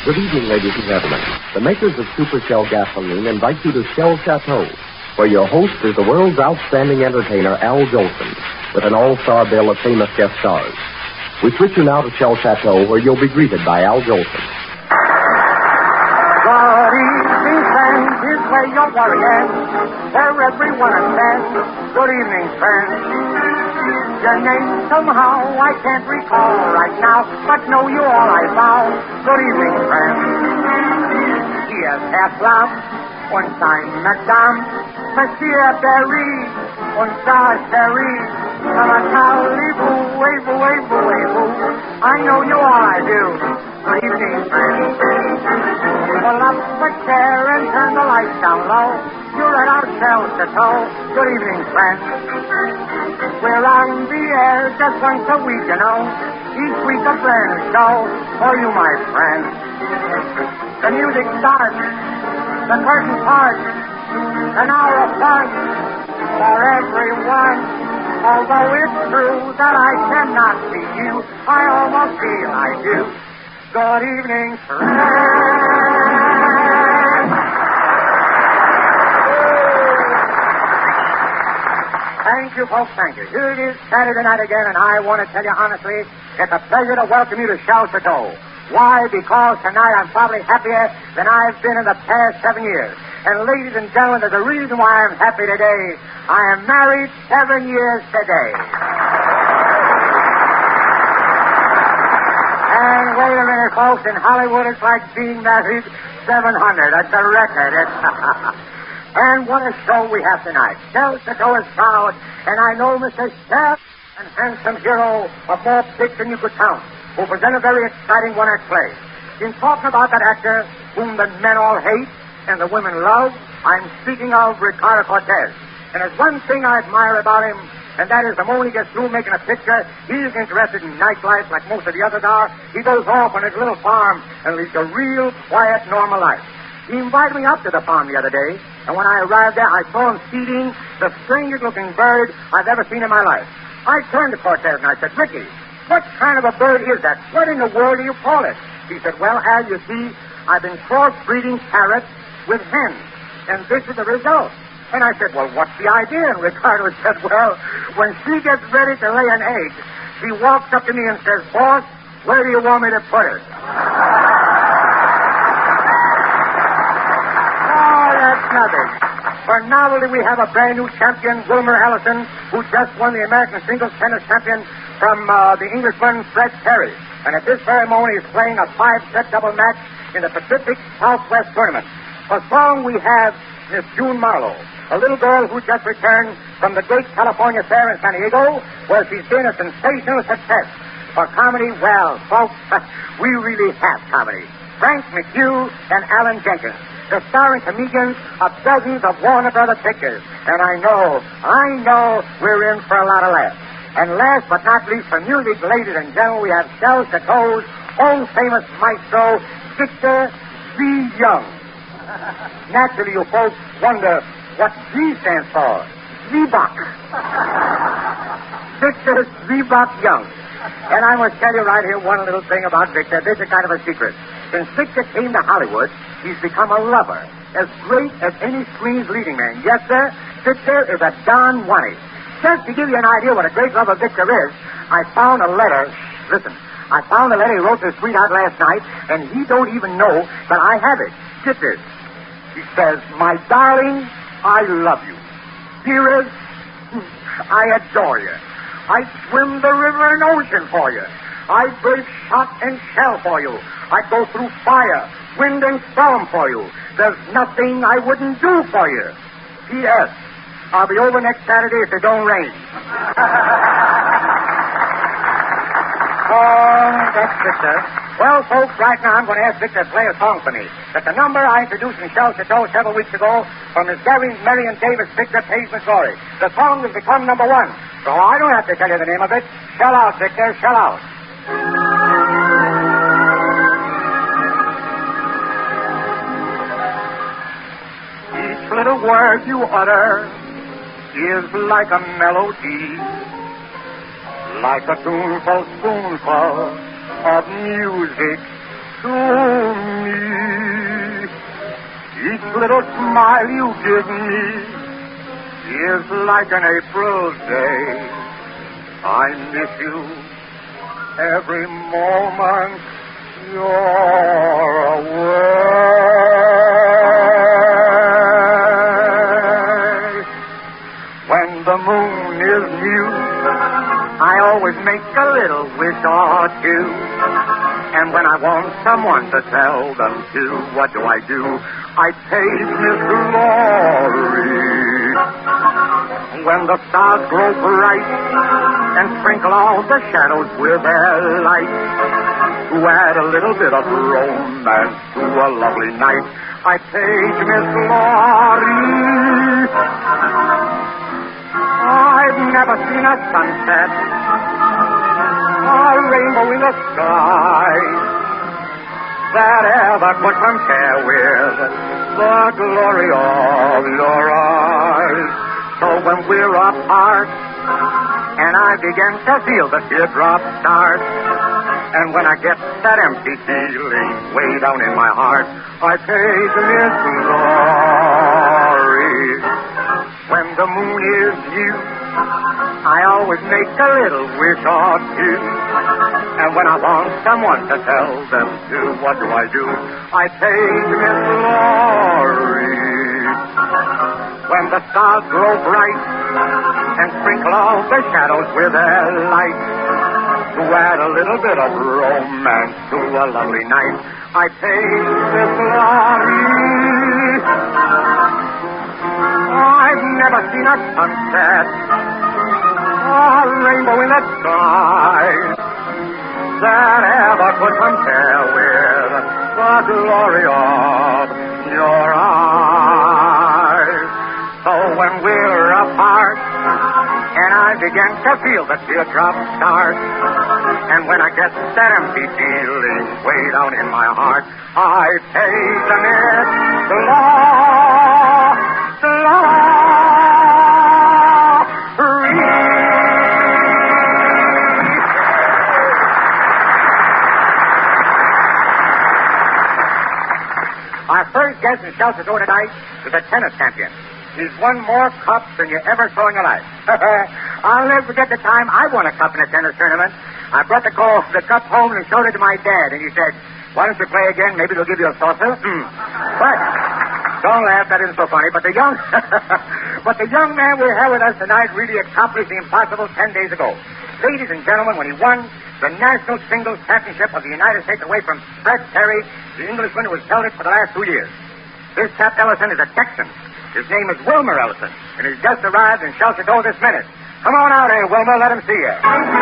Good evening, ladies and gentlemen. The makers of Super Shell gasoline invite you to Shell Chateau, where your host is the world's outstanding entertainer, Al Jolson, with an all-star bill of famous guest stars. We switch you now to Shell Chateau, where you'll be greeted by Al Jolson. Good evening, friends. Here's where your worry ends, where everyone attends. Good evening, friends. Your name somehow I can't recall right now, but know you all I vow. Good evening, friends. Yes, Herr Flam, und sein Madame, Monsieur Berry, und da Sherry, I know you all I do. Good evening, friends. Pull up the chair and turn the lights down low. You're at our Shell Chateau. Good evening, friends. We're on the air just once a week, you know. Each week a brand new show for you, my friends. The music starts. The curtain parts. An hour of fun for everyone. Although it's true that I cannot see you, I almost feel I do. Good evening, friends. Thank you, folks, thank you. Here it is, Saturday night again, and I want to tell you honestly, it's a pleasure to welcome you to Shell Chateau. Why? Because tonight I'm probably happier than I've been in the past 7 years. And ladies and gentlemen, there's a reason why I'm happy today. I am married 7 years today. And wait a minute, folks, in Hollywood it's like being married 700. That's a record. And what a show we have tonight. Shell Chateau is proud, and I know Mr. Shell, an handsome hero of more pics than you could count, who present a very exciting one-act play. In talking about that actor whom the men all hate and the women love, I'm speaking of Ricardo Cortez. And there's one thing I admire about him, and that is the moment he gets through making a picture, he isn't interested in nightlife like most of the others are. He goes off on his little farm and leads a real, quiet, normal life. He invited me up to the farm the other day, and when I arrived there, I saw him feeding the strangest-looking bird I've ever seen in my life. I turned to Cortez and I said, Ricky, what kind of a bird is that? What in the world do you call it? He said, well, Al, you see, I've been cross-breeding parrots with hens, and this is the result. And I said, well, what's the idea? And Ricardo said, well, when she gets ready to lay an egg, she walks up to me and says, boss, where do you want me to put her? Nothing. For novelty, we have a brand new champion, Wilmer Allison, who just won the American singles tennis champion from the Englishman Fred Perry. And at this very moment, he's playing a 5-set double match in the Pacific Southwest Tournament. For song, we have Miss June Marlowe, a little girl who just returned from the great California Fair in San Diego, where she's been a sensational success. For comedy, well, folks, we really have comedy. Frank McHugh and Alan Jenkins, the starring comedians of dozens of Warner Brothers pictures. And I know we're in for a lot of laughs. And last but not least, for music, ladies and gentlemen, we have Shell Chateau's own famous maestro, Victor Z. Young. Naturally, you folks wonder what Z stands for. Zebok. Victor Zebok Young. And I must tell you right here one little thing about Victor. This is kind of a secret. Since Victor came to Hollywood, he's become a lover, as great as any screen's leading man. Yes, sir, Victor is a Don Juanie. Just to give you an idea what a great lover Victor is, I found a letter. Listen, I found a letter he wrote to his sweetheart last night, and he don't even know that I have it. Get this. He says, my darling, I love you. Dearest, I adore you. I swim the river and ocean for you. I brave shot and shell for you. I go through fire, wind, and storm for you. There's nothing I wouldn't do for you. P.S. I'll be over next Saturday if it don't rain. That's Victor. Well, folks, right now I'm going to ask Victor to play a song for me. That's a number I introduced in Shell Chateau several weeks ago from Miss Marion Davis' picture, Page Missouri. The song has become number one, so I don't have to tell you the name of it. Shell out, Victor, shell out. Each little word you utter is like a melody, like a tuneful spoonful of music to little smile you give me is like an April day. I miss you every moment you're away. When the moon is new, I always make a little wish or two. And when I want someone to tell them to, what do? I page Miss Glory. When the stars grow bright and sprinkle all the shadows with their light, to add a little bit of romance to a lovely night, I page Miss Glory. I've never seen a sunset, a rainbow in the sky, that ever could compare with the glory of your eyes. So when we're apart, and I begin to feel the teardrops start, and when I get that empty feeling way down in my heart, I page Miss Glory. When the moon is new, I always make a little wish or two. And when I want someone to tell them to, what do? I page Miss Glory. When the stars grow bright and sprinkle all the shadows with their light, to add a little bit of romance to a lovely night, I page Miss Glory. I've never seen a sunset, a rainbow in the sky, that ever could compare with the glory of your eyes. So when we're apart, and I begin to feel the teardrops start, and when I get that empty feeling way down in my heart, I page Miss Glory. Our first guest in Chelsea tonight is a tennis champion. He's won more cups than you ever saw in your life. I'll never forget the time I won a cup in a tennis tournament. I brought the cup home and showed it to my dad, and he said, "Why don't you play again? Maybe they'll give you a saucer." But don't laugh, that isn't so funny. But the young man we have with us tonight really accomplished the impossible 10 days ago. Ladies and gentlemen, when he won the National Singles Championship of the United States away from Fred Perry, the Englishman who has held it for the last 2 years. This chap Ellison is a Texan. His name is Wilmer Ellison, and he's just arrived in Chelsea this minute. Come on out here, Wilmer. Let him see you.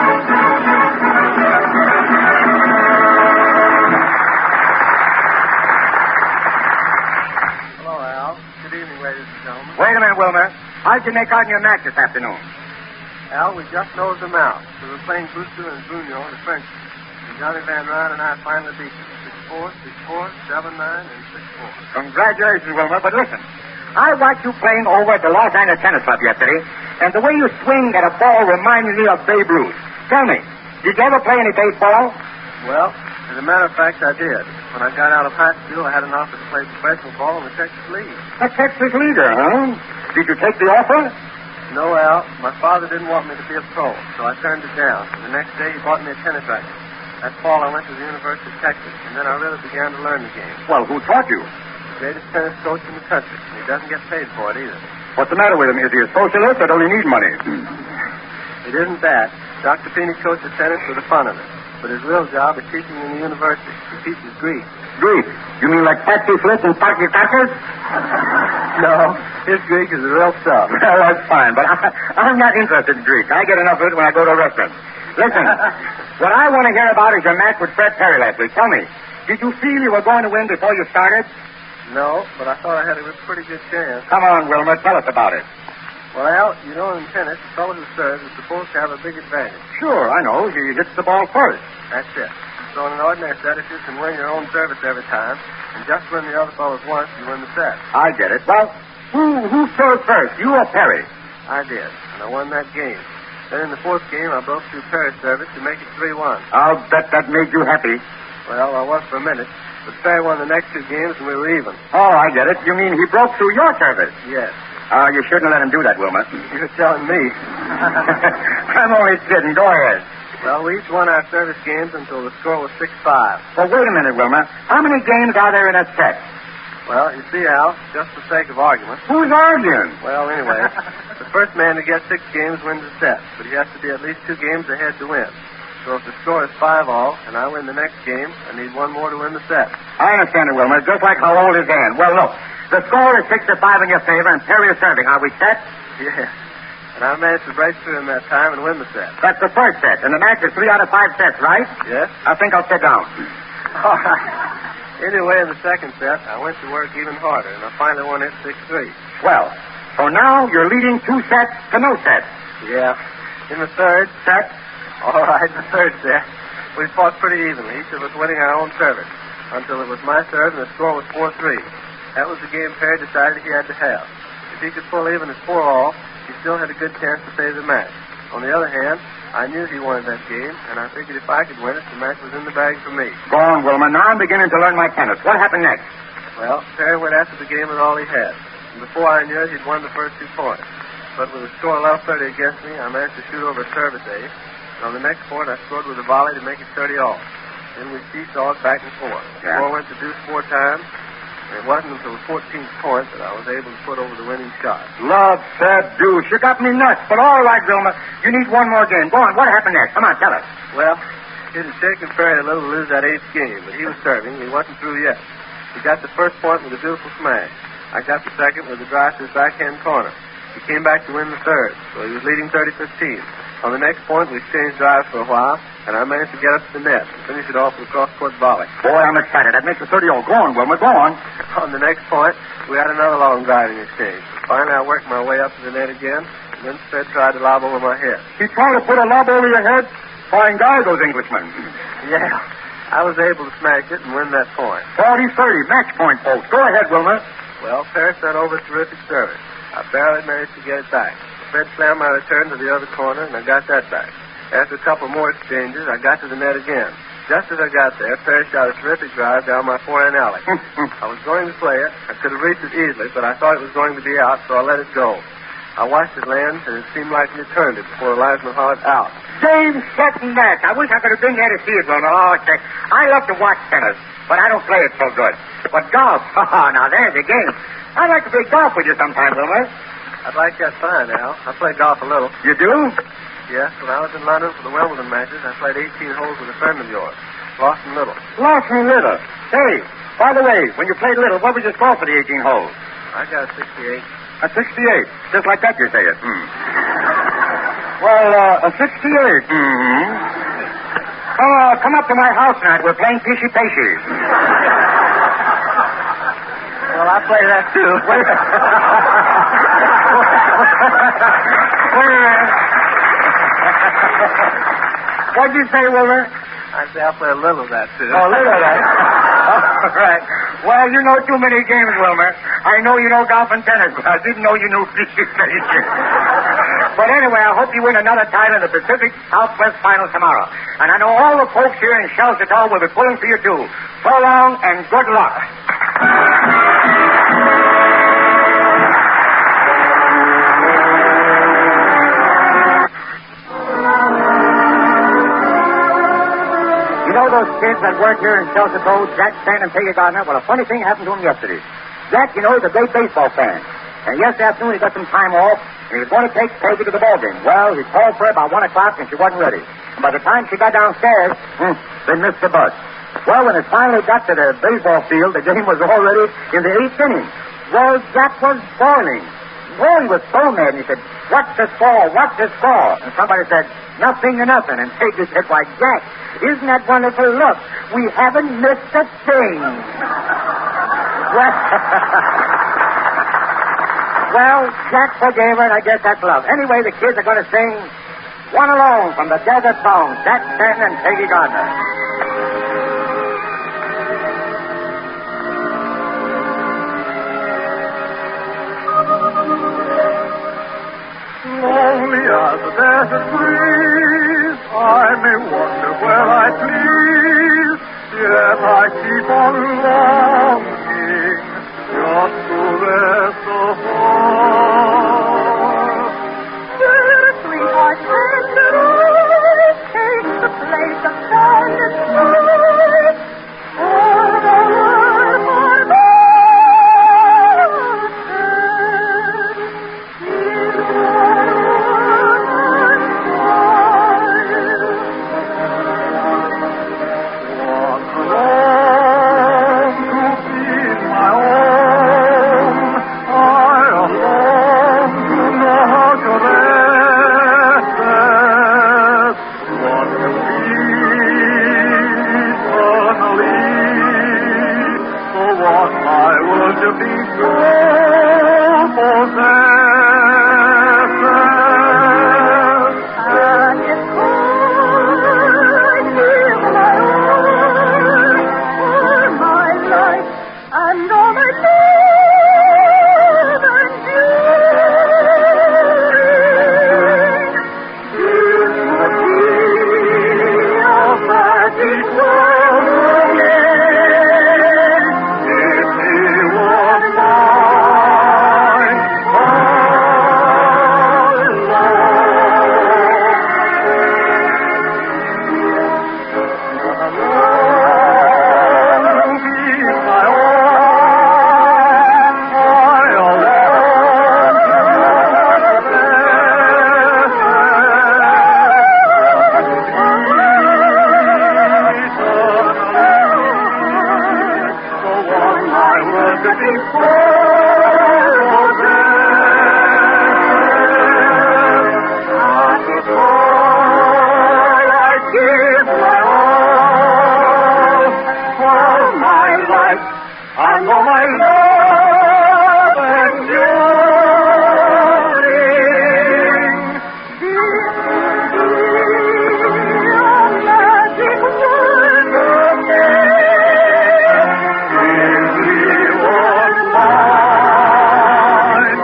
Hello, Al. Good evening, ladies and gentlemen. Wait a minute, Wilmer. How'd you make out in your match this afternoon? Al, we just nosed them out. We were playing Brewster and Bruno, the French. And Johnny Van Ryn and I finally beat them. 6-4, 6-4, 7-9, and 6-4. Congratulations, Wilmer. But listen, I watched you playing over at the Los Angeles Tennis Club yesterday, and the way you swing at a ball reminded me of Babe Ruth. Tell me, did you ever play any baseball? Well, as a matter of fact, I did. When I got out of high school, I had an offer to play professional ball in the Texas League. A Texas leaguer, huh? Did you take the offer? No, Al. My father didn't want me to be a pro, so I turned it down. The next day, he bought me a tennis racket. That fall, I went to the University of Texas, and then I really began to learn the game. Well, who taught you? The greatest tennis coach in the country, and he doesn't get paid for it either. What's the matter with him? Is he a socialist or does he need money? It isn't that. Dr. Feeney coaches tennis for the fun of it, but his real job is teaching in the university. He teaches Greek. Greek? You mean like Patsy Flint and Parky Tuckers? No, his Greek is the real stuff. Well, that's fine, but I'm not interested in Greek. I get enough of it when I go to a restaurant. Listen, what I want to hear about is your match with Fred Perry last week. Tell me, did you feel you were going to win before you started? No, but I thought I had a pretty good chance. Come on, Wilmer, tell us about it. Well, Al, you know in tennis, the fellow who serves is supposed to have a big advantage. Sure, I know. He hits the ball first. That's it. So in an ordinary set, if you can win your own service every time, and just win the other fellow's once, you win the set. I get it. Well, who served first, you or Perry? I did, and I won that game. Then in the fourth game, I broke through Perry's service to make it 3-1. I'll bet that made you happy. Well, I was for a minute. But Perry won the next 2 games, and we were even. Oh, I get it. You mean he broke through your service? Yes. Oh, you shouldn't let him do that, Wilmer. You're telling me. I'm only kidding. Go ahead. Well, we each won our service games until the score was 6-5. Well, wait a minute, Wilmer. How many games are there in a set? Well, you see, Al, just for sake of argument. Who's arguing? Well, anyway, the first man to get 6 games wins the set, but he has to be at least 2 games ahead to win. So if the score is 5-all, and I win the next game, I need 1 more to win the set. I understand it, Wilmer. Just like how old is Dan. Well, look, the score is 6-5 in your favor, and Perry is serving. Are we set? Yes. And I managed to break through in that time and win the set. That's the first set, and the match is 3 out of 5 sets, right? Yes. I think I'll sit down. All right. Anyway, in the second set, I went to work even harder, and I finally won it 6-3. Well, so now you're leading 2 sets to no sets. Yeah. In the third Set? All right, the third set, we fought pretty evenly, each of us winning our own service, until it was my serve and the score was 4-3. That was the game Perry decided he had to have. If he could pull even at 4-all, he still had a good chance to save the match. On the other hand, I knew he wanted that game, and I figured if I could win it, the match was in the bag for me. Go on, Wilmer. Now I'm beginning to learn my tennis. What happened next? Well, Perry went after the game with all he had. And before I knew it, he'd won the first 2 points. But with the score 11-30 against me, I managed to shoot over a service ace. And on the next point, I scored with a volley to make it 30-all. Then we seesawed back and forth. The score went to deuce 4 times. And it wasn't until the 14th point that I was able to put over the winning shot. Love, said deuce. You got me nuts. But all right, Wilmer. You need 1 more game. Go on. What happened next? Come on, tell us. Well, it had shaken Perry a little to lose that 8th game, but he was serving. He wasn't through yet. He got the first point with a beautiful smash. I got the second with a drive to his backhand corner. He came back to win the third, so he was leading 30-15. On the next point, we exchanged drives for a while, and I managed to get up to the net and finish it off with a cross-court volley. Boy, I'm excited. That makes it 30-all. Go on, Wilmer. Go on. On the next point, we had another long driving exchange. Finally, I worked my way up to the net again, and then Fred tried to lob over my head. He tried to put a lob over your head? Fine guy, those Englishmen. Yeah. I was able to smash it and win that point. 40-30. Match point, folks. Go ahead, Wilmer. Well, Perry sent over a terrific service. I barely managed to get it back. Fred slammed my return to the other corner, and I got that back. After a couple more exchanges, I got to the net again. Just as I got there, Perry shot a terrific drive down my forehand alley. I was going to play it. I could have reached it easily, but I thought it was going to be out, so I let it go. I watched it land, and it seemed like he turned it before Elijah Hart out. Game, set, and match. I wish I could have been there to see it, Wilmer. Oh, I love to watch tennis, but I don't play it so good. But golf, now there's a game. I'd like to play golf with you sometime, Wilmer. I'd like that fine, Al. I play golf a little. You do? Yes, when I was in London for the Wimbledon matches, I played 18 holes with a friend of yours, Lawson Little. Lawson Little? Hey, by the way, when you played Little, what was your score for the 18 holes? I got a 68. A 68? Just like that you say it. Well, a 68. Mm-hmm. Come up to my house tonight. We're playing Pishy-Pashy. Well, I play that, too. What'd you say, Wilmer? I say I'll play a little of that, too. Oh, a little of that. All right. Well, you know too many games, Wilmer. I know you know golf and tennis, but I didn't know you knew Pishy-Pashy. But anyway, I hope you win another title in the Pacific Southwest Final tomorrow. And I know all the folks here in Shell Chateau will be pulling for you, too. So long, and good luck. You know those kids that work here in Shell Chateau, Jack Stan and Peggy Gardner? Well, a funny thing happened to him yesterday. Jack, you know, is a great baseball fan. And yesterday afternoon he got some time off, and he was going to take Peggy to the ball game. Well, he called for her about 1 o'clock, and she wasn't ready. And by the time she got downstairs, they missed the bus. Well, when it finally got to the baseball field, the game was already in the 8th inning. Well, Jack was boiling. Well, he was so mad, and he said, "What's the score? What's the score?" And somebody said, "Nothing to nothing." And Peggy said, "Why, Jack, isn't that wonderful? Look, we haven't missed a thing." Well, Jack forgave her, and I guess that's love. Anyway, the kids are going to sing One Alone from the Desert Song, Jack Stanton and Peggy Gardner. Lonely as the desert breeze, I may wander where I please, yet I keep on world to be so possessed. And if I give my all for my life and all my love and this would be a magic world again. If he was mine, and all my love enduring. This will be a magic world again. If he was mine,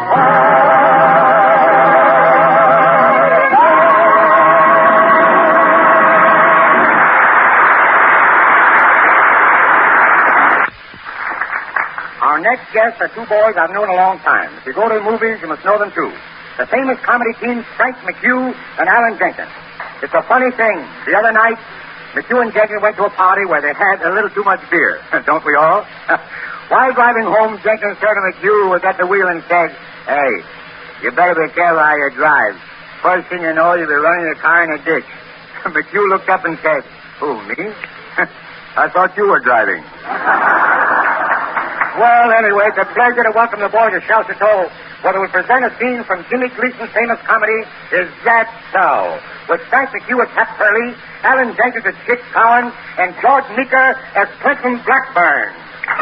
Our next guests are two boys I've known a long time. If you go to the movies, you must know them too. The famous comedy teams Frank McHugh and Alan Jenkins. It's a funny thing. The other night, McHugh and Jenkins went to a party where they had a little too much beer. Don't we all? While driving home, Jenkins turned to McHugh, who was at the wheel, and said, "Hey, you better be careful how you drive. First thing you know, you'll be running your car in a ditch." McHugh looked up and said, "Who, me? I thought you were driving." Well, anyway, it's a pleasure to welcome the boys to Shell Chateau, where we present a scene from Jimmy Gleason's famous comedy, Is That So? With Frank McHugh as Hap Hurley, Alan Jenkins as Chick Cowan, and George Meeker as Clinton Blackburn.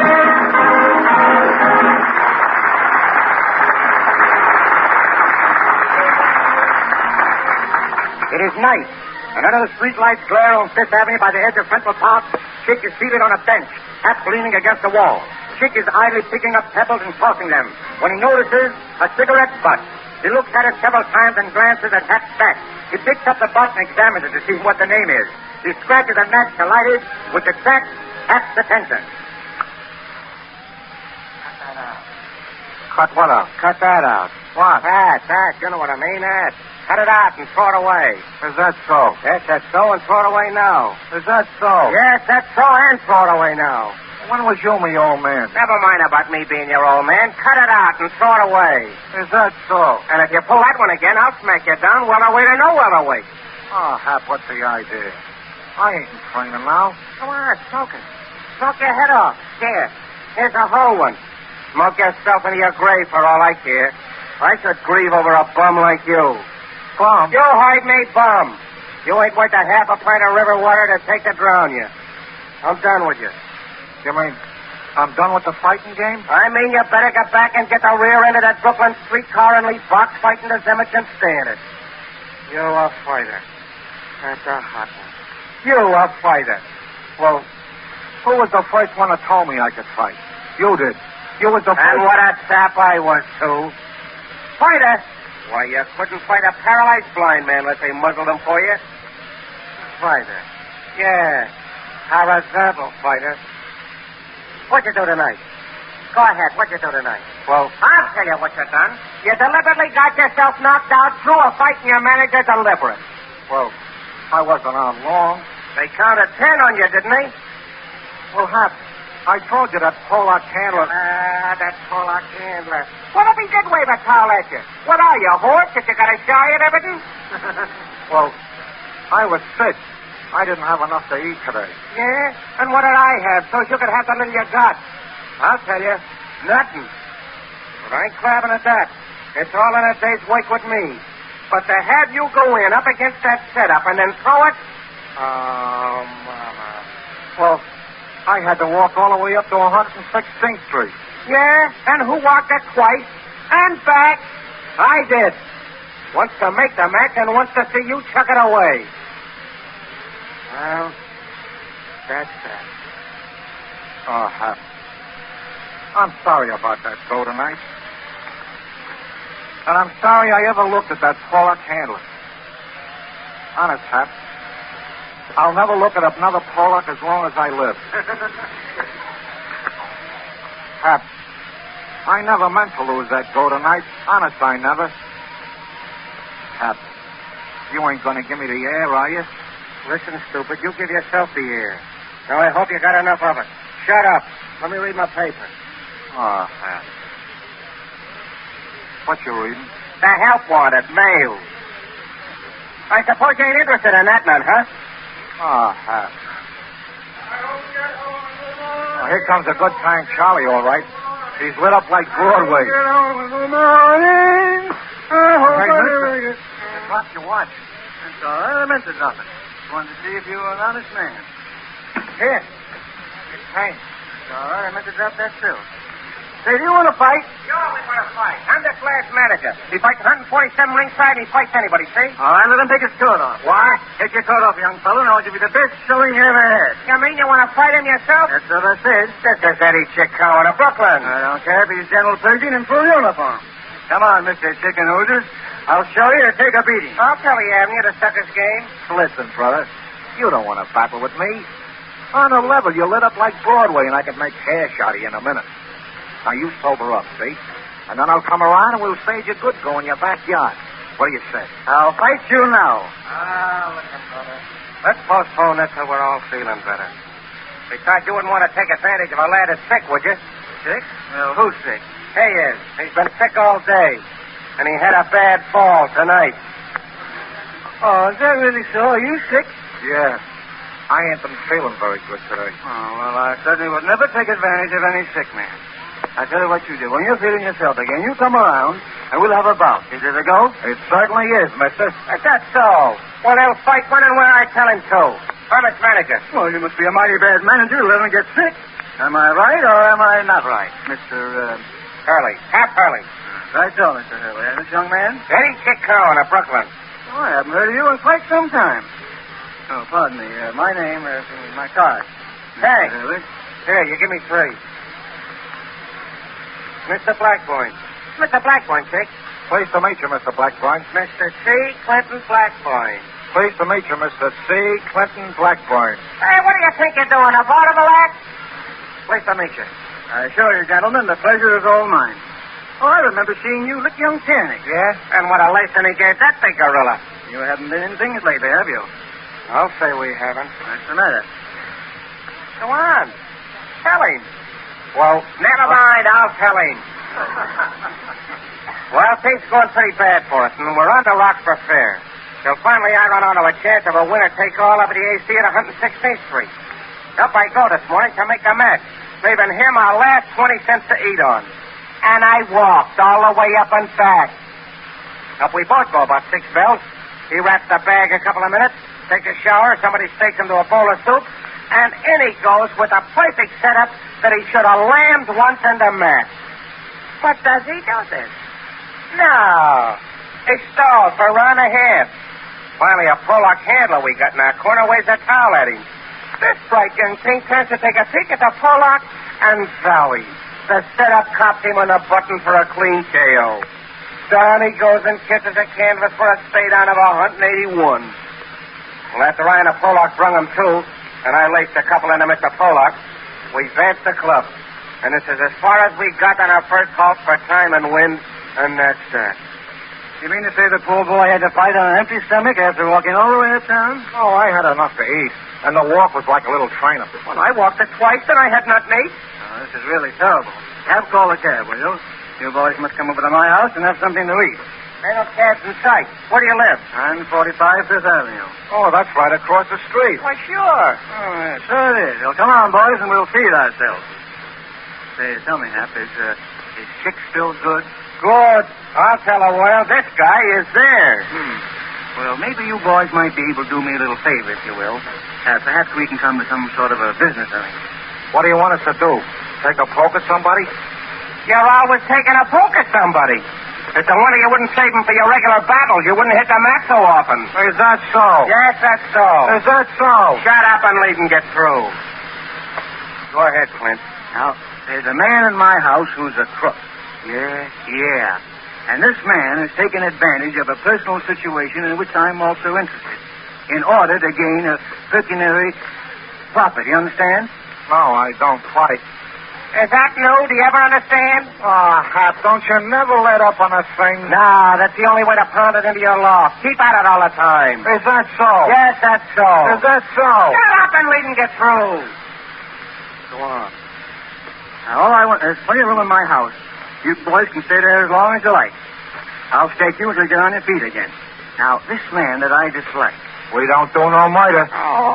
It is night, and under the streetlights glare on Fifth Avenue by the edge of Central Park, Chick is seated on a bench, Hap leaning against the wall. Chick is idly picking up pebbles and tossing them when he notices a cigarette butt. He looks at it several times and glances at Hap's back. He picks up the butt and examines it to see what the name is. He scratches a match to light it, which attracts Hap's attention. Cut what out? Cut that out. What? That. You know what I mean, that. Cut it out and throw it away. Is that so? Yes, that's so, and throw it away now. Is that so? Yes, that's so, and throw it away now. When was you my old man? Never mind about me being your old man. Cut it out and throw it away. Is that so? And if you pull that one again, I'll smack you down welterweight or no welterweight. Oh, Hap, what's the idea? I ain't in training now. Come on, smoke it. Smoke your head off. Here's a whole one. Smoke yourself into your grave for all I care. I should grieve over a bum like you. Bum? You heard me, bum. You ain't worth a half a pint of river water to take to drown you. I'm done with you. You mean I'm done with the fighting game? I mean you better get back and get the rear end of that Brooklyn streetcar and leave box fighting to Zimmich and stay in it. You a fighter. That's a hot one. You a fighter. Well, who was the first one that told me I could fight? You did. You was the first. And what a sap I was, too. Fighter? Why, you couldn't fight a paralyzed blind man unless they muzzled him for you. Fighter. Yeah. Horizontal fighter. What'd you do tonight? Go ahead. What'd you do tonight? Well, I'll tell you what you done. You deliberately got yourself knocked out through a fighting your manager deliberate. well, I wasn't on long. They counted 10 on you, didn't they? Well, Hap, I told you that Polak handler. That Polak handler. What if he did wave a towel at you? What are you, a horse that you got a shy and everything? Well, I was sick. I didn't have enough to eat today. Yeah? And what did I have so you could have the little you got? I'll tell you, nothing. But I ain't crabbing at that. It's all in a day's work with me. But to have you go in up against that setup and then throw it? Oh, Mama. Well, I had to walk all the way up to 116th Street. Yeah, and who walked it twice and back? I did. Once to make the match and once to see you chuck it away. Well, that's that. Oh, Hap. I'm sorry about that go tonight. And I'm sorry I ever looked at that Pollock handler. Honest, Hap. I'll never look at another Pollock as long as I live. Hap, I never meant to lose that go tonight. Honest, I never. Hap, you ain't going to give me the air, are you? Listen, stupid, you give yourself the ear. Now, I hope you got enough of it. Shut up. Let me read my paper. Oh, Hap. What you reading? The help wanted, mail. I suppose you ain't interested in that none, huh? Oh, Hap. Oh, here comes a good time Charlie, all right. He's lit up like Broadway. Good morning. Hey, mister. You dropped your watch. That's all right. I meant to drop it. Wanted to see if you were an honest man. Here. It's paint. It's all right. I meant to drop that too. Say, do you want to fight? You always want to fight. I'm this lad's manager. He fights 147 ringside and he fights anybody, see? All right, let him take his coat off. What? Take your coat off, young fellow, and I'll give you the best showing you ever had. You mean you want to fight him yourself? That's what I said. This is Eddie Chicago of Brooklyn. I don't care if he's General Pershing in full uniform. Come on, Mr. Chicken Hooters. I'll show you to take a beating. I'll tell you, Avenue, the sucker's game. Listen, brother. You don't want to battle with me. On a level, you lit up like Broadway, and I could make hash out of you in a minute. Now, you sober up, see? And then I'll come around and we'll stage a good go in your backyard. What do you say? I'll fight you now. Listen, brother. Let's postpone this till we're all feeling better. Besides, you wouldn't want to take advantage of a lad that's sick, would you? Sick? Well, who's sick? He is. He's been sick all day. And he had a bad fall tonight. Oh, is that really so? Are you sick? Yeah. I ain't been feeling very good today. Oh, well, I certainly would never take advantage of any sick man. I tell you what you do. When you're feeling yourself again, you come around, and we'll have a bout. Is it a go? It certainly is, mister. Is that so? Well, they'll fight when and where I tell him to. I'm its manager. Well, you must be a mighty bad manager to let him get sick. Am I right or am I not right, Mr. Hurley. Hap Hurley. Right so, Mr. Hurley. And this young man? Eddie Chicago of Brooklyn. Oh, I haven't heard of you in quite some time. Oh, pardon me. My name is my card. Thanks. Mr. Hurley. Here, you give me 3. Mr. Blackburn. Mr. Blackburn, Chick. Pleased to meet you, Mr. Blackburn. Mr. C. Clinton Blackburn. Pleased to meet you, Mr. C. Clinton Blackburn. Hey, what do you think you're doing, a vaudeville act? Pleased to meet you. I assure you, gentlemen, the pleasure is all mine. Oh, I remember seeing you lick young Tierney. Yeah? And what a lesson he gave that big gorilla. You haven't been in things lately, have you? I'll say we haven't. What's the matter? Go on. Tell him. Well, never mind. I'll tell him. Well, things are going pretty bad for us, and we're on the Roxborough Fair. Till finally I run onto a chance of a winner-take-all up at the AC at 116th Street. Up I go this morning to make a match, leaving him our last 20 cents to eat on. And I walked all the way up and back. Up we both go, about 6 bells. He wraps the bag a couple of minutes, takes a shower, somebody stakes him to a bowl of soup, and in he goes with a perfect setup that he should have lammed once in the match. But does he do this? No. He stalled for a round and a half. Finally, a Pollock handler we got in our corner waves a towel at him. This bright young thing turns to take a peek at the Pollock, and zowie. The setup copped him on the button for a clean KO. Down he goes and kisses a canvas for a stay down of 181. Well, after I and a Pollock brung him to, and I laced a couple into Mr. Pollock, we vamped the club. And this is as far as we got on our first halt for time and wind, and that's that. You mean to say the poor boy had to fight on an empty stomach after walking all the way uptown? Oh, I had enough to eat, and the walk was like a little train up. Well, I walked it twice, and I had nothing to eat. Oh, this is really terrible. Have call a cab, will you? You boys must come over to my house and have something to eat. Ain't no cabs in sight. Where do you live? 945 Fifth Avenue. Oh, that's right across the street. Why, sure. Oh, yeah, sure it is. Well, come on, boys, and we'll feed ourselves. Say, tell me, Hap, is Chick still good? Good. I'll tell her, well, this guy is there. Well, maybe you boys might be able to do me a little favor, if you will. Perhaps we can come to some sort of a business arrangement. What do you want us to do? Take a poke at somebody? You're always taking a poke at somebody. It's a wonder you wouldn't save them for your regular battles. You wouldn't hit the mat so often. Is that so? Yes, that's so. Is that so? Shut up and leave him get through. Go ahead, Clint. Now, there's a man in my house who's a crook. Yeah. And this man has taken advantage of a personal situation in which I'm also interested in order to gain a pecuniary profit. You understand? No, I don't quite. Is that new? Do you ever understand? Oh, Hap, don't you never let up on a thing? No, that's the only way to pound it into your loft. Keep at it all the time. Is that so? Yes, that's so. Is that so? Shut up and leave him get through. Go on. Now, all I want, there's plenty of room in my house. You boys can stay there as long as you like. I'll stake you until you get on your feet again. Now, this man that I dislike. We don't do no murder.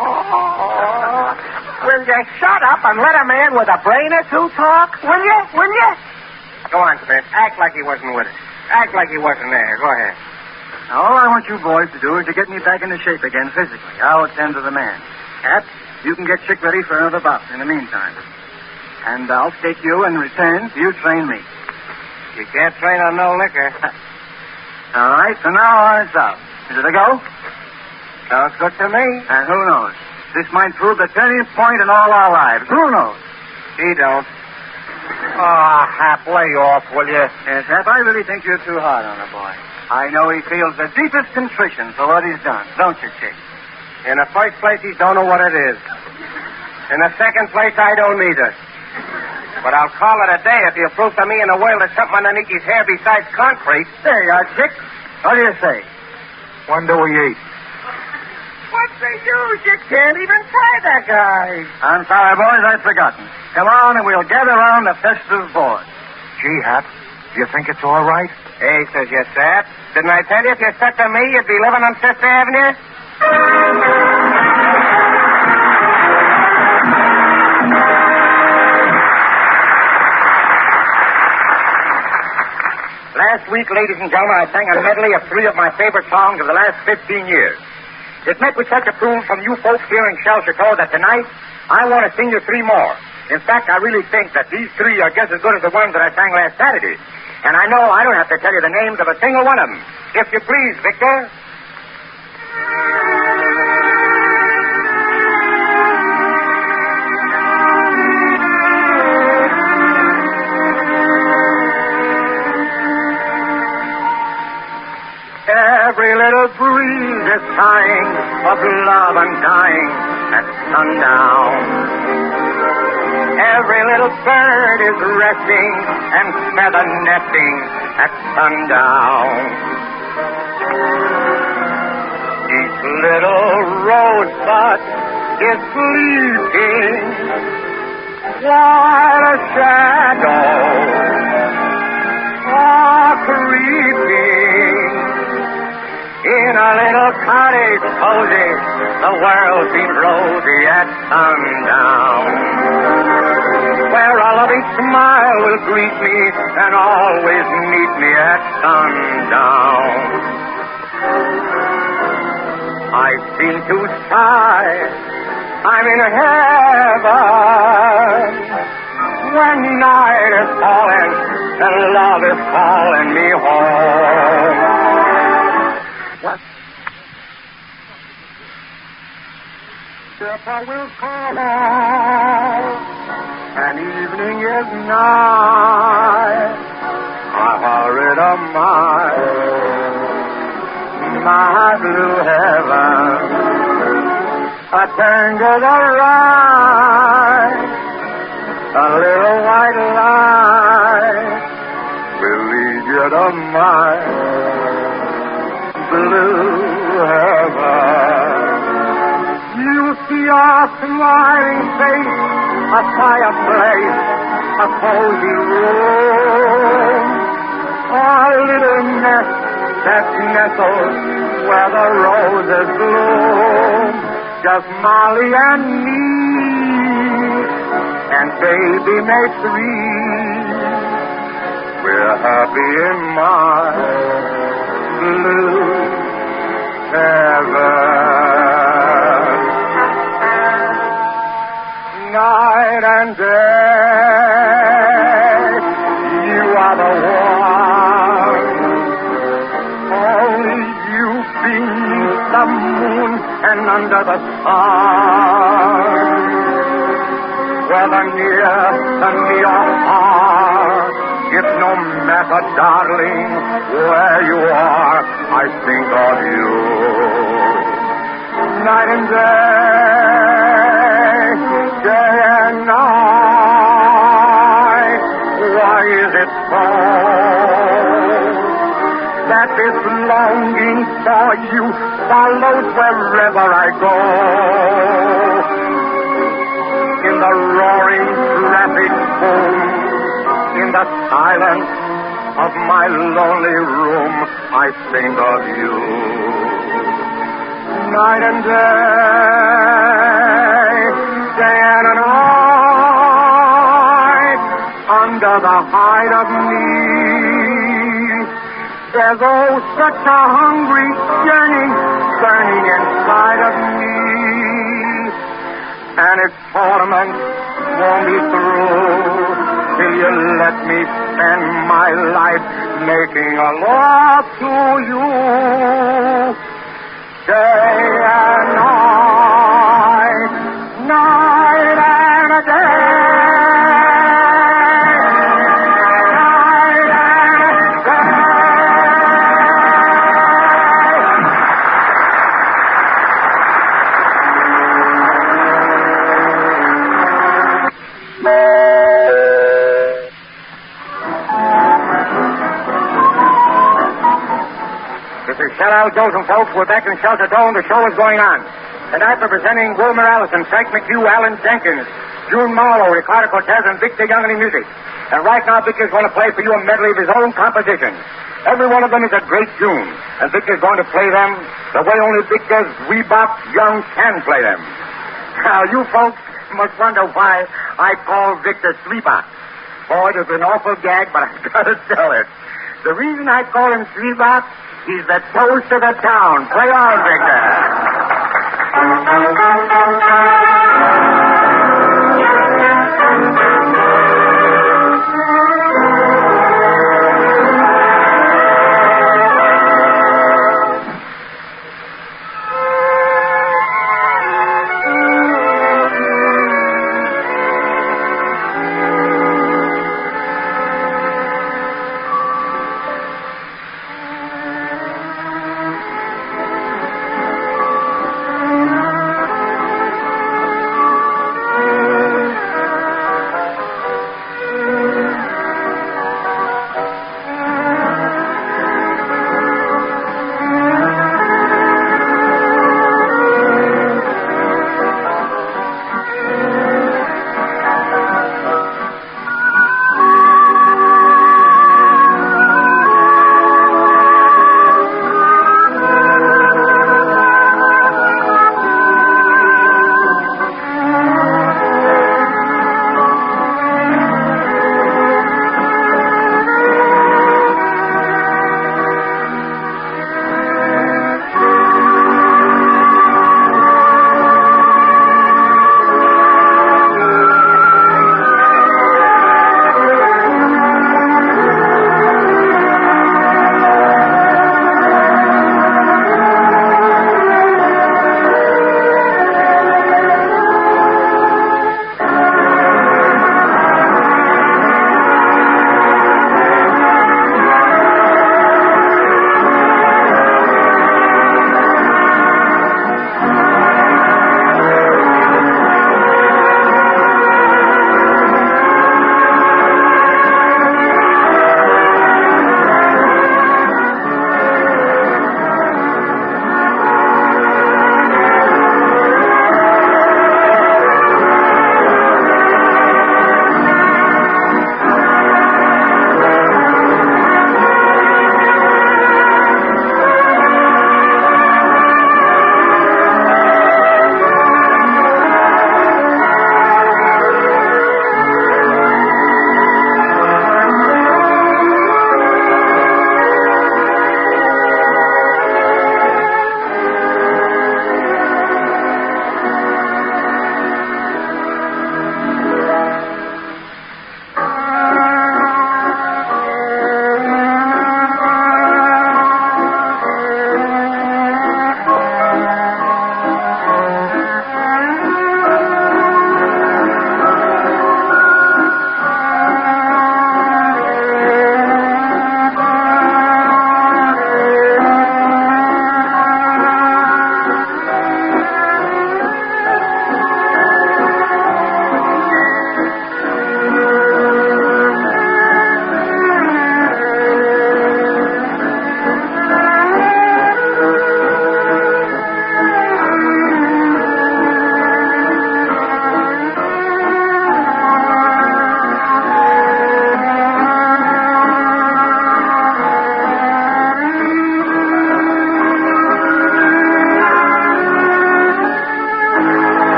Oh, will you shut up and let a man with a brain or two talk? Will you? Go on, Clint. Act like he wasn't with us. Act like he wasn't there. Go ahead. Now, all I want you boys to do is to get me back into shape again physically. I'll attend to the man. Cap, you can get Chick ready for another bout in the meantime. And I'll stake you in return. You train me. You can't train on no liquor. All right, so now on it's out. Is it a go? Sounds good to me. And who knows? This might prove the turning point in all our lives. Who knows? He don't. Oh, Hap, lay off, will you? Yes, Hap, I really think you're too hard on the boy. I know he feels the deepest contrition for what he's done, don't you, Chick? In the first place, he don't know what it is. In the second place, I don't either. But I'll call it a day if you prove to me in the world there's something underneath his hair besides concrete. There you are, Chick. What do you say? When do we eat? What's the use? You can't even try that guy. I'm sorry, boys, I'd forgotten. Come on, and we'll gather around the festive board. Gee, Hap, do you think it's all right? Hey, says yes, sir. Didn't I tell you if you stuck to me, you'd be living on Fifth Avenue? Last week, ladies and gentlemen, I sang a medley of three of my favorite songs of the last 15 years. It met with such approval from you folks here in Shell Chateau that tonight I want to sing you three more. In fact, I really think that these three are just as good as the ones that I sang last Saturday. And I know I don't have to tell you the names of a single one of them. If you please, Victor. Every little breeze is sighing of love and dying at sundown. Every little bird is resting and feather nesting at sundown. Each little rosebud is sleeping while a shadow are creeping. In a little cottage cozy, the world seems rosy at sundown, where a loving smile will greet me and always meet me at sundown. I seem to sigh, I'm in heaven, when night is falling and love is calling me home. What? If I will call out, and evening is nigh, I hurry to my blue heaven. I turn to the right, a little white light will lead you to my blue heaven. You see our smiling face, a fireplace, a cozy room, a little nest that's nestled where the roses bloom. Just Molly and me, and baby may three. We're happy in my blue heaven. Night and day, under the stars. Whether near to me or far, it's no matter, darling, where you are, I think of you. Night and day, day and night. Why is it so that this longing for you follows wherever I go? In the roaring traffic boom, in the silence of my lonely room, I think of you. Night and day, day and night, under the hide of me, there's oh such a hungry yearning burning inside of me. And its torment won't be through till you let me spend my life making a love to you. Day and night, night and day. Al Jolson, folks. We're back in Shelter Dome. The show is going on. Tonight we're presenting Wilmer Allison, Frank McHugh, Alan Jenkins, June Marlowe, Ricardo Cortez, and Victor Young in the music. And right now, Victor's going to play for you a medley of his own compositions. Every one of them is a great tune, and Victor's going to play them the way only Victor's Reebok Young can play them. Now, you folks must wonder why I call Victor Sleebok. Boy, it was an awful gag, but I've got to tell it. The reason I call him Sleebok, he's the toast of the town. Play on, Victor.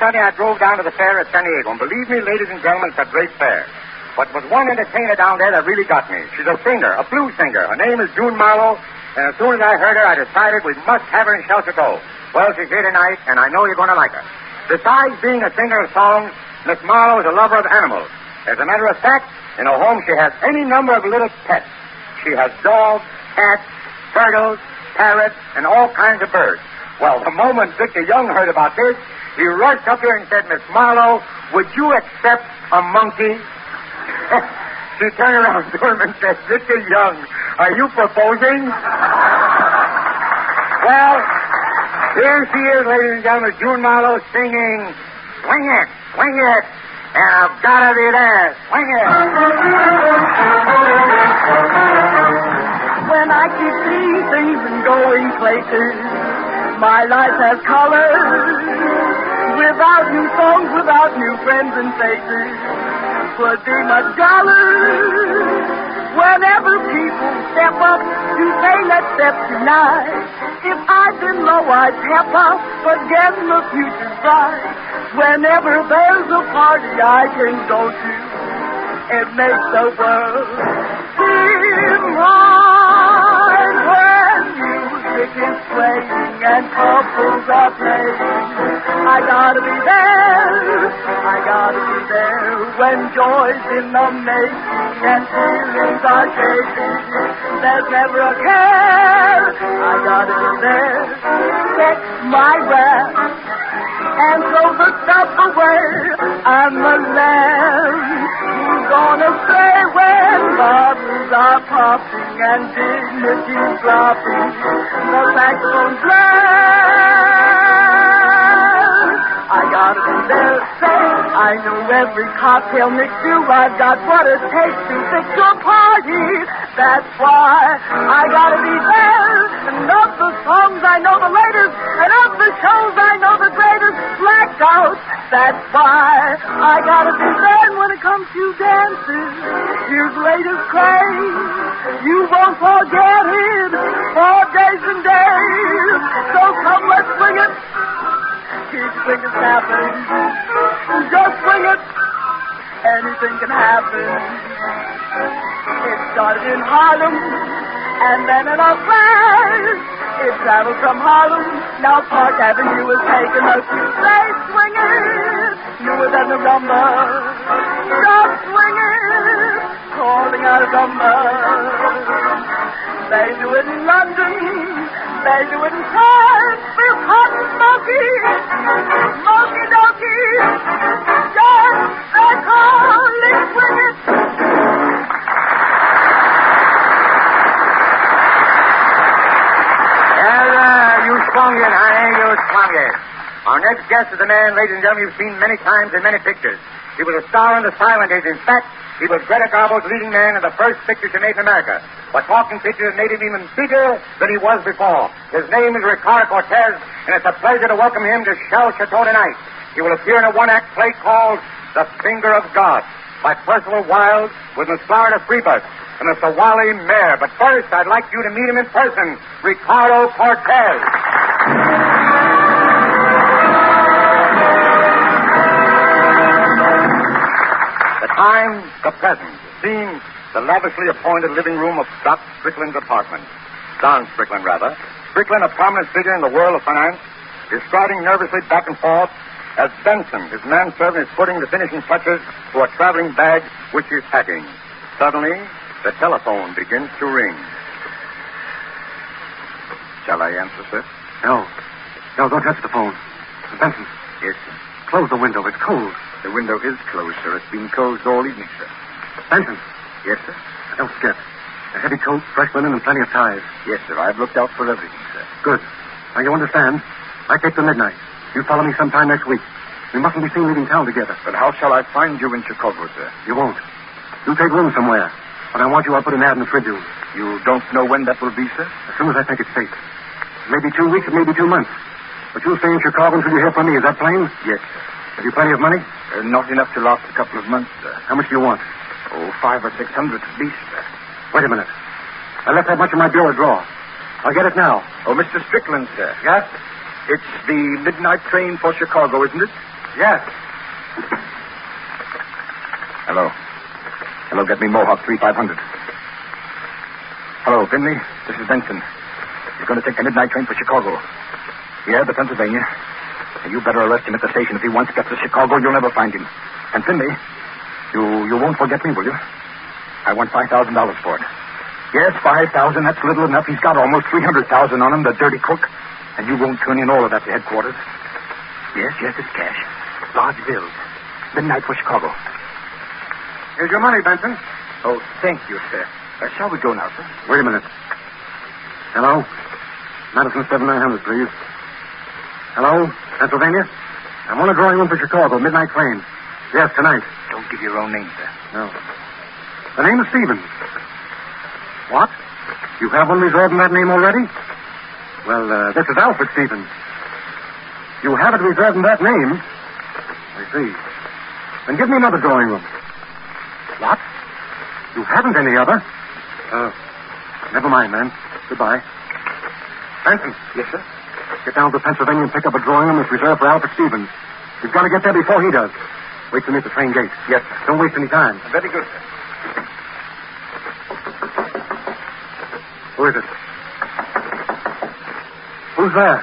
Sunday I drove down to the fair at San Diego. And believe me, ladies and gentlemen, it's a great fair. But there was one entertainer down there that really got me. She's a singer, a blues singer. Her name is June Marlowe. And as soon as I heard her, I decided we must have her in Shell Chateau. Well, she's here tonight, and I know you're going to like her. Besides being a singer of songs, Miss Marlowe is a lover of animals. As a matter of fact, in her home she has any number of little pets. She has dogs, cats, turtles, parrots, and all kinds of birds. Well, the moment Victor Young heard about this, he rushed up here and said, Miss Marlowe, would you accept a monkey? She turned around to him and said, Victor Young, are you proposing? Well, here she is, ladies and gentlemen, June Marlowe singing, Swing It, Swing It, and I've got to be there. Swing it. When I keep seeing things and going places, my life has colors. Without new songs, without new friends and faces, would be much duller. Whenever people step up to say, let's step tonight. If I didn't know I'd pep up, but getting the future's bright. Whenever there's a party I can go to, it makes the world seem right. When music is playing and couples are playing, I gotta be there. I gotta be there when joy's in the making and feelings are shaking. There's never a care. I gotta be there. Set my wrath and throw the stuff away. I'm the lamb who's gonna stay when bottles are popping and dignity's dropping. The saxophone plays. I gotta be there to say I know every cocktail mix you. I've got what it takes to fix your party. That's why I gotta be there. And of the songs I know the latest, and of the shows I know the greatest. Blacked out. That's why I gotta be there. And when it comes to dances, here's latest craze. You won't forget it for days and days. So come, let's swing it. Keep swinging, snapping. Just swing it. Anything can happen. It started in Harlem, and then in a flash, it traveled from Harlem. Now Park Avenue is taking us to say swing it. Newer than the rumba. Just swing it. Calling out rumba. They do it in London. They do it in Paris. We're hot and smoky. Smoky donkey. Just they call it swing it. You swung it, honey. You swung it. Our next guest is a man, ladies and gentlemen, you've seen many times in many pictures. He was a star in the silent age. In fact, he was Greta Garbo's leading man in the first picture she made in America. But talking pictures made him even bigger than he was before. His name is Ricardo Cortez, and it's a pleasure to welcome him to Shell Chateau tonight. He will appear in a one-act play called The Finger of God by Percival Wilde with Miss Florida Freebird and Mr. Wally Mayer. But first, I'd like you to meet him in person, Ricardo Cortez. The time, the present. Scene, the lavishly appointed living room of Doc Strickland's apartment. Don Strickland, rather. Strickland, a prominent figure in the world of finance, is striding nervously back and forth as Benson, his manservant, is putting the finishing touches to a traveling bag which he's packing. Suddenly, the telephone begins to ring. Shall I answer, sir? No. No, don't touch the phone. Benson. Yes, sir. Close the window. It's cold. The window is closed, sir. It's been closed all evening, sir. Benson. Yes, sir? Don't forget. A heavy coat, fresh linen, and plenty of ties. Yes, sir. I've looked out for everything, sir. Good. Now, you understand. I take the midnight. You follow me sometime next week. We mustn't be seen leaving town together. But how shall I find you in Chicago, sir? You won't. You take room somewhere. When I want you, I'll put an ad in the Tribune. You don't know when that will be, sir? As soon as I think it's safe. Maybe 2 weeks, it may be 2 months. But you'll stay in Chicago until you hear from me. Is that plain? Yes, sir. Have you plenty of money? Not enough to last a couple of months, sir. How much do you want? Oh, 500 or 600 at least, sir. Wait a minute. I left that much in my bureau drawer. I'll get it now. Oh, Mr. Strickland, sir. Yes? It's the midnight train for Chicago, isn't it? Yes. Hello. Hello, get me Mohawk 3500. Hello, Finley. This is Benson. He's going to take the midnight train for Chicago. Yeah, the Pennsylvania. And you better arrest him at the station. If he once gets to Chicago, you'll never find him. And Finley, you won't forget me, will you? I want $5,000 for it. Yes, 5,000. That's little enough. He's got almost 300,000 on him, the dirty crook. And you won't turn in all of that to headquarters. Yes, it's cash. Large bills. Midnight for Chicago. Here's your money, Benson. Oh, thank you, sir. Shall we go now, sir? Wait a minute. Hello? Madison 7900, please. Hello? Pennsylvania? I'm on a drawing room for Chicago, midnight train. Yes, tonight. Don't give your own name, sir. No. The name is Stevens. What? You have one reserved in that name already? Well, this is Alfred Stevens. You have it reserved in that name? I see. Then give me another drawing room. What? You haven't any other? Never mind, man. Goodbye. Benson. Yes, sir? Get down to Pennsylvania and pick up a drawing room that's reserved for Alfred Stevens. You've got to get there before he does. Wait for me at the train gate. Yes, sir. Don't waste any time. Very good, sir. Who is it? Who's there?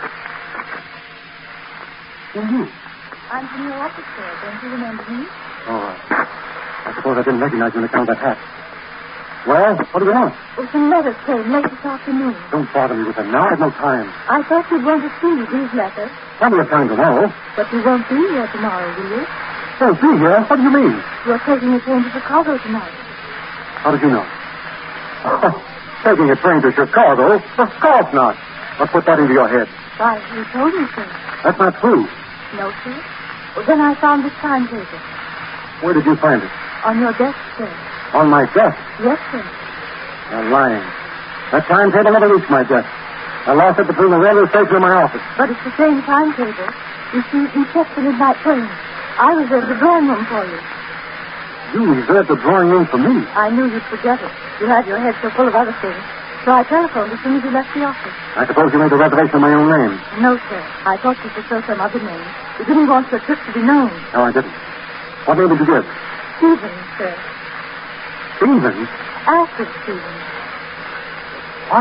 Who are you? I'm from your office, sir. Don't you remember me? Oh, I suppose I didn't recognize you on account of that hat. Well, what do you want? Oh, some letters came late this afternoon. Don't bother me with them now. I have no time. I thought you'd want to see these letters. Plenty of time to know. But you won't be here tomorrow, will you? Won't be here? What do you mean? You're taking a train to Chicago tonight. How did you know? Oh, taking a train to Chicago? Of course not. What put that into your head? Why, you told me so. That's not true. No, sir? Well, then I found this timetable. Where did you find it? On your desk, sir. On my desk? Yes, sir. You're lying. That timetable never reached my desk. I lost it between the railway station and my office. But it's the same timetable. You see, you checked the midnight train. I reserved the drawing room for you. You reserved the drawing room for me? I knew you'd forget it. You had your head so full of other things. So I telephoned as soon as you left the office. I suppose you made the reservation in my own name. No, sir. I thought you preferred some other name. You didn't want your trip to be known. No, I didn't. What name did you give? Stevens, sir. Stevens? Alfred Stevens. What?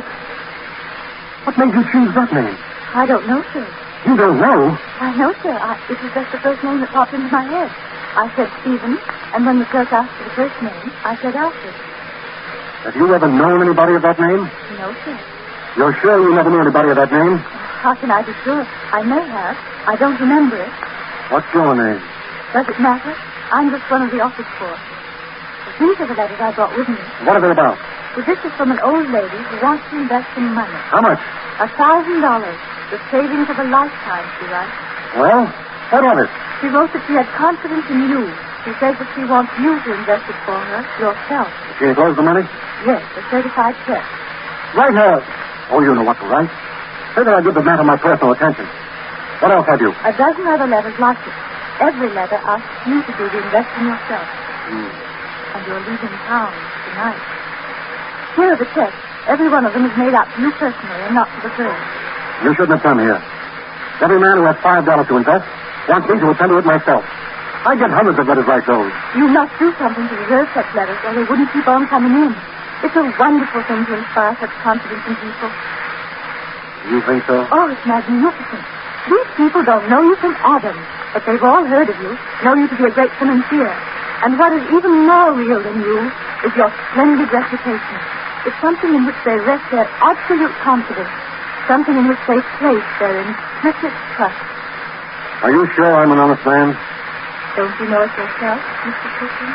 What made you choose that name? I don't know, sir. You don't know? I know, sir. It was just the first name that popped into my head. I said Stevens, and when the clerk asked for the first name, I said Alfred. Have you ever known anybody of that name? No, sir. You're sure you never knew anybody of that name? How can I be sure? I may have. I don't remember it. What's your name? Does it matter? I'm just one of the office force. These are the letters I brought with me. What are they about? Well, this is from an old lady who wants to invest in money. How much? $1,000. The savings of a lifetime, she writes. Well, what of it? She wrote that she had confidence in you. She says that she wants you to invest it for her yourself. Did she enclose the money? Yes, a certified check. Write her. Oh, you know what to write. Say that I give the matter my personal attention. What else have you? A dozen other letters like it. Every letter asks you to do the investing yourself. And you're leaving town tonight. Here are the checks. Every one of them is made out to you personally and not to the firm. You shouldn't have come here. Every man who has $5 to invest wants me to attend to it myself. I get hundreds of letters like those. You must do something to deserve such letters, or they wouldn't keep on coming in. It's a wonderful thing to inspire such confidence in people. You think so? Oh, it's magnificent. These people don't know you from Adam, but they've all heard of you, know you to be a great financier. And what is even more real than you is your splendid reputation. It's something in which they rest their absolute confidence, something in which they place their implicit trust. Are you sure I'm an honest man? Don't you know it yourself, Mr. Cookman?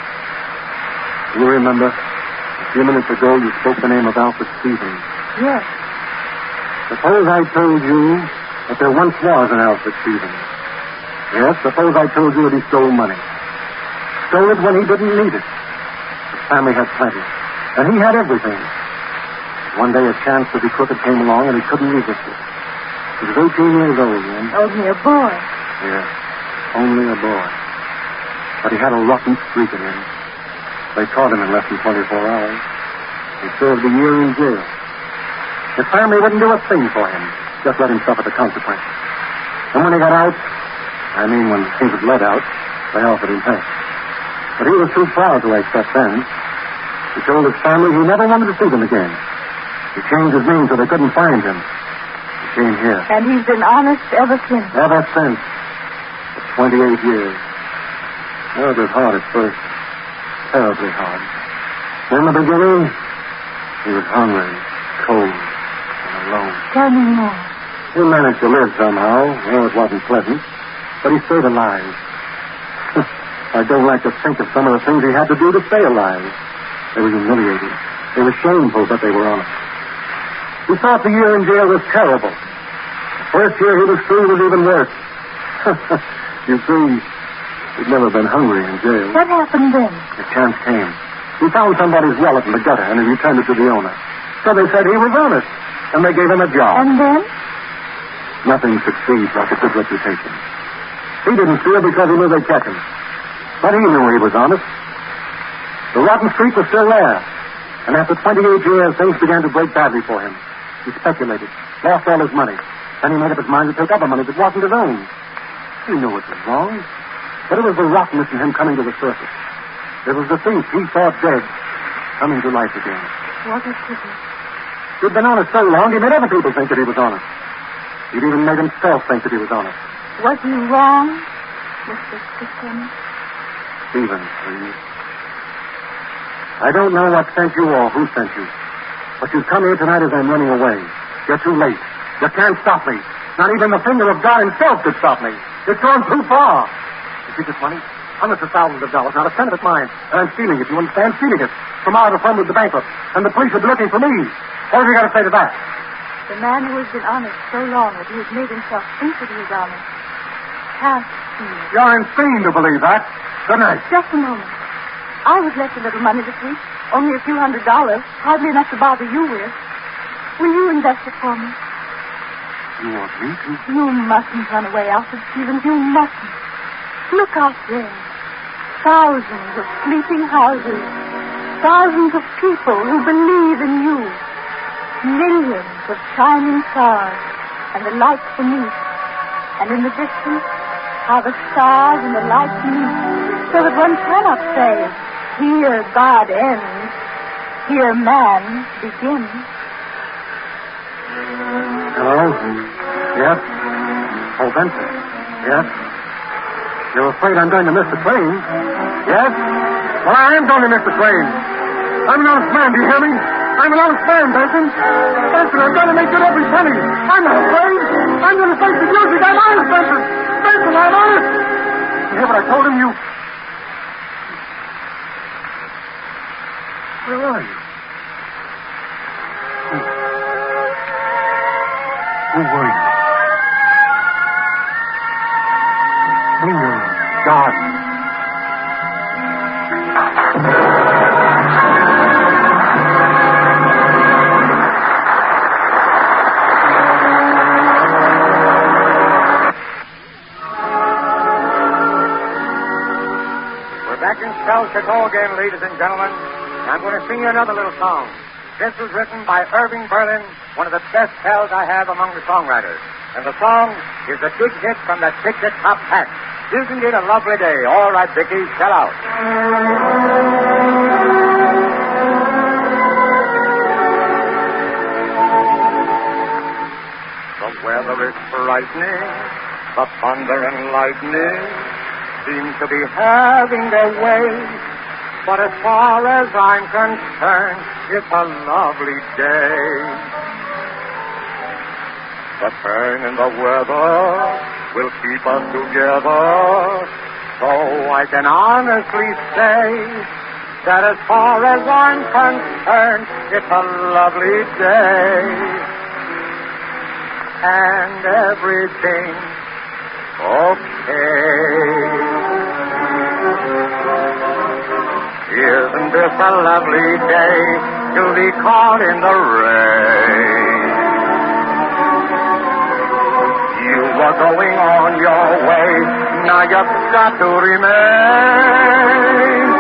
You remember, a few minutes ago you spoke the name of Alfred Stevens. Yes. Suppose I told you that there once was an Alfred Stevens. Yes, suppose I told you that he stole money. Stole it when he didn't need it. His family had plenty. And he had everything. One day a chance to be crooked came along and he couldn't resist it. He was 18 years old then. Only a boy. Yes, only a boy. But he had a rotten streak in him. They caught him in less than 24 hours. He served a year in jail. His family wouldn't do a thing for him. Just let him suffer the consequences. And when he got out, I mean, when he was let out, they offered him help. But he was too proud to accept them. He told his family he never wanted to see them again. He changed his name so they couldn't find him. He came here. And he's been honest ever since. Ever since. For 28 years. Oh, it was hard at first. Terribly hard. In the beginning, he was hungry, cold, and alone. Tell me more. He managed to live somehow. Oh, it wasn't pleasant. But he stayed alive. I don't like to think of some of the things he had to do to stay alive. They were humiliating. They were shameful, but they were honest. He thought the year in jail was terrible. The first year he was free was even worse. You see, he'd never been hungry in jail. What happened then? The chance came. He found somebody's wallet in the gutter, and he returned it to the owner. So they said he was honest, and they gave him a job. And then? Nothing succeeds like a good reputation. He didn't fear because he knew they'd catch him. But he knew he was honest. The rotten streak was still there. And after 28 years, things began to break badly for him. He speculated, lost all his money. Then he made up his mind to take other money that wasn't his own. He knew it was wrong. But it was the rottenness in him coming to the surface. It was the thief he thought dead coming to life again. What a pity. He'd been honest so long, he made other people think that he was honest. He'd even made himself think that he was honest. Was he wrong, Mr. Stephen? Stephen, please. I don't know what sent you or who sent you. But you've come here tonight as I'm running away. You're too late. You can't stop me. Not even the finger of God himself could stop me. It's gone too far. You see this money? Hundreds of thousands of dollars. Not a cent of it's mine. And I'm stealing it. You understand? Stealing it. Tomorrow the firm will be bankrupt. And the police will be looking for me. What have you got to say to that? The man who has been honest so long that he has made himself think that he is honest can't steal. You're insane to believe that. Good night. Just a moment. I was left a little money this week. Only a few $100. Hardly enough to bother you with. Will you invest it for me? You want me to? You mustn't run away, Alfred Stevens. You mustn't. Look out there. Thousands of sleeping houses. Thousands of people who believe in you. Millions of shining stars. And the lights beneath. And in the distance, how the stars and the lights meet. So that one cannot say, here God ends. Here man begins. Hello? Yes? Oh, Benson. Yes? You're afraid I'm going to miss the train? Yes? Well, I am going to miss the train. I'm an honest man, do you hear me? I'm an honest man, Benson. Benson, I'm going to make good every penny. I'm not afraid. I'm going to face the music. I'm honest, Benson. Benson, I'm honest. You hear what I told him? Where are you? Who were you? Dear God. We're back in Shell Chateau again, ladies and gentlemen. I'm going to sing you another little song. This was written by Irving Berlin, one of the best pals I have among the songwriters. And the song is a big hit from the Dixie Top Hat. Isn't it a lovely day? All right, Dickie, shell out. The weather is frightening. The thunder and lightning seem to be having their way. But as far as I'm concerned, it's a lovely day. The turn in the weather will keep us together. So I can honestly say that as far as I'm concerned, it's a lovely day. And everything's okay. Isn't this a lovely day to be caught in the rain? You were going on your way, now you've got to remain.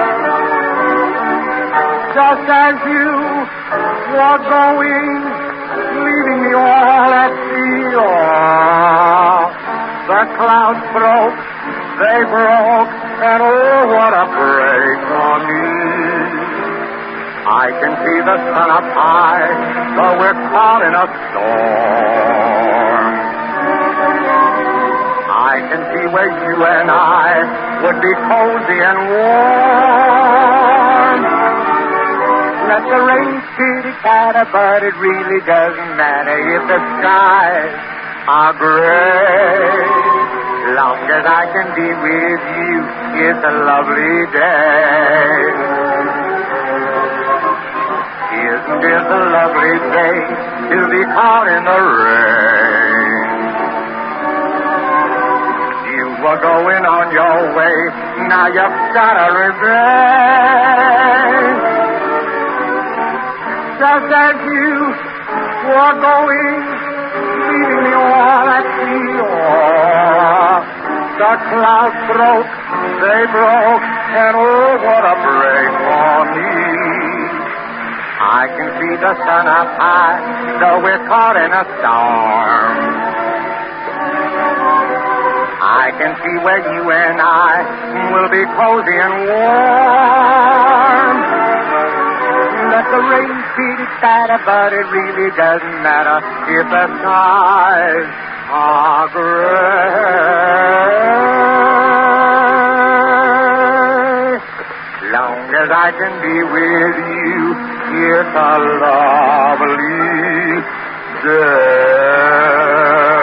Just as you were going, leaving me all at sea. Oh, the The clouds broke, they broke, and oh, what a break for me. I can see the sun up high, though we're caught in a storm. I can see where you and I would be cozy and warm. Let the rain kitty-catter, but it really doesn't matter if the skies are gray. Long as I can be with you, it's a lovely day. Isn't this a lovely day to be caught in the rain? You were going on your way, now you've got to revenge. Just as you were going, leaving me all at sea. Oh, the clouds broke, they broke, and oh, what a break for me. I can see the sun up high, though we're caught in a storm. I can see where you and I will be cozy and warm. Let the rain feed its batter, but it really doesn't matter if the skies are gray. Long as I can be with you, it's a lovely day.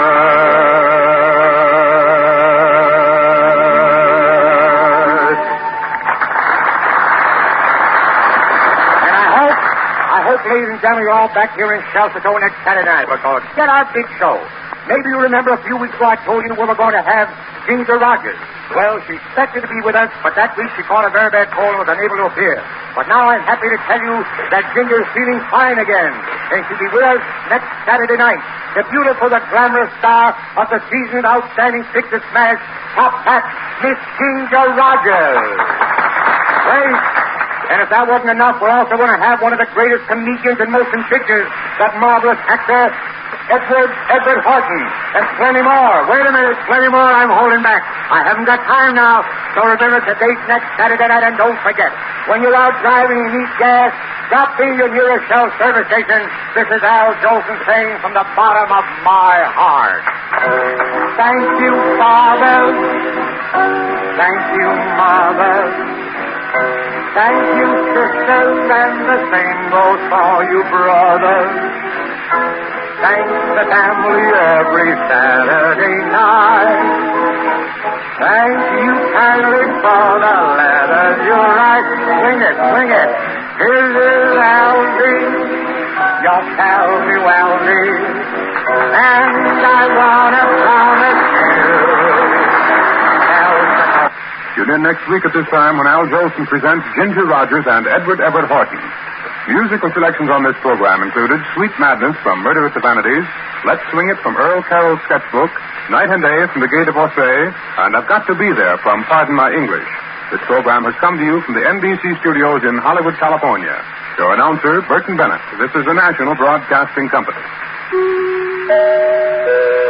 Ladies and gentlemen, you're all back here in Chelsea next Saturday night. We're going to get our big show. Maybe you remember a few weeks ago I told you we were going to have Ginger Rogers. Well, she expected to be with us, but that week she caught a very bad cold and was unable to appear. But now I'm happy to tell you that Ginger's feeling fine again. And she'll be with us next Saturday night. The beautiful, the glamorous star of the seasoned outstanding picture smash, Top Hat, Miss Ginger Rogers. Wait. And if that wasn't enough, we're also going to have one of the greatest comedians in motion pictures, that marvelous actor, Edward Horton, and plenty more. Wait a minute, plenty more. I'm holding back. I haven't got time now. So remember, today's next Saturday night, and don't forget, when you're out driving and need gas, stop in your nearest Shell service station. This is Al Jolson saying from the bottom of my heart. Thank you, Father. Thank you, Mother. Thank you, sisters, and the same goes for you, brothers. Thank the family every Saturday night. Thank you kindly for the letters you write. Swing it, swing it. This is Algie, your pal-me Algie, and I want to promise you. Tune in next week at this time when Al Jolson presents Ginger Rogers and Edward Everett Horton. Musical selections on this program included Sweet Madness from Murder at the Vanities, Let's Swing It from Earl Carroll's Sketchbook, Night and Day from The Gay Divorcee, and I've Got to Be There from Pardon My English. This program has come to you from the NBC studios in Hollywood, California. Your announcer, Burton Bennett. This is the National Broadcasting Company.